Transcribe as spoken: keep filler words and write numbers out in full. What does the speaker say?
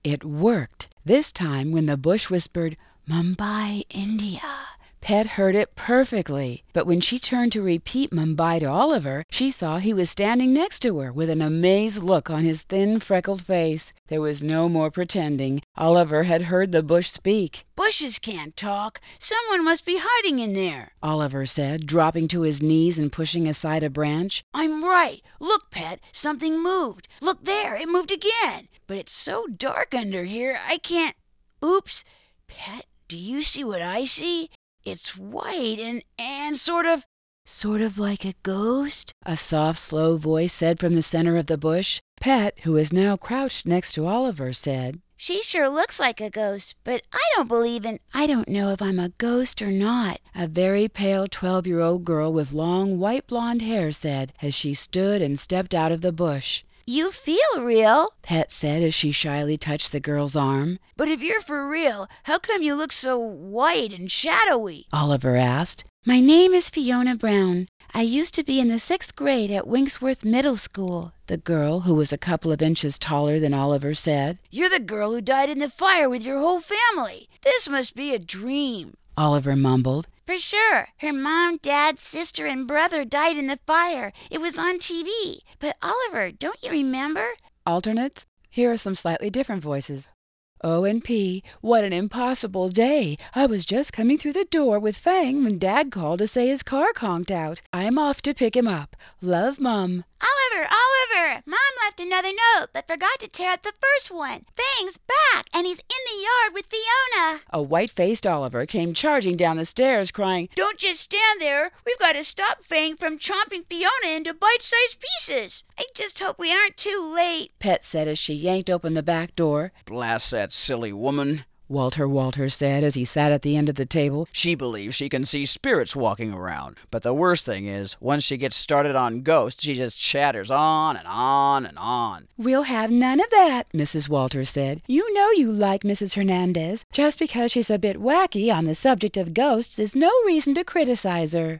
It worked. This time when the bush whispered, "Mumbai, India," Pet heard it perfectly, but when she turned to repeat Mumbai to Oliver, she saw he was standing next to her with an amazed look on his thin, freckled face. There was no more pretending. Oliver had heard the bush speak. "Bushes can't talk. Someone must be hiding in there," Oliver said, dropping to his knees and pushing aside a branch. "I'm right. Look, Pet, something moved. Look there, it moved again. But it's so dark under here, I can't... Oops. Pet, do you see what I see? It's white and, and sort of... Sort of like a ghost?" a soft, slow voice said from the center of the bush. Pet, who was now crouched next to Oliver, said, "She sure looks like a ghost, but I don't believe in..." "I don't know if I'm a ghost or not," a very pale twelve-year-old girl with long, white blonde hair said, as she stood and stepped out of the bush. "You feel real," Pet said as she shyly touched the girl's arm. "But if you're for real, how come you look so white and shadowy?" Oliver asked. "My name is Fiona Brown. I used to be in the sixth grade at Winksworth Middle School," the girl, who was a couple of inches taller than Oliver, said. "You're the girl who died in the fire with your whole family. This must be a dream," Oliver mumbled. "For sure. Her mom, dad, sister, and brother died in the fire. It was on T V. But Oliver, don't you remember?" Alternates? Here are some slightly different voices. O and P, what an impossible day. I was just coming through the door with Fang when Dad called to say his car conked out. I'm off to pick him up. Love, Mum. "Oliver, Oliver! Mom left another note, but forgot to tear up the first one. Fang's back, and he's in the yard with Fiona." A white-faced Oliver came charging down the stairs, crying, "Don't just stand there. We've got to stop Fang from chomping Fiona into bite-sized pieces." "I just hope we aren't too late," Pet said as she yanked open the back door. "Blast that silly woman," Walter Walters said as he sat at the end of the table. "She believes she can see spirits walking around. But the worst thing is, once she gets started on ghosts, she just chatters on and on and on." "We'll have none of that," Missus Walters said. "You know you like Missus Hernandez. Just because she's a bit wacky on the subject of ghosts is no reason to criticize her."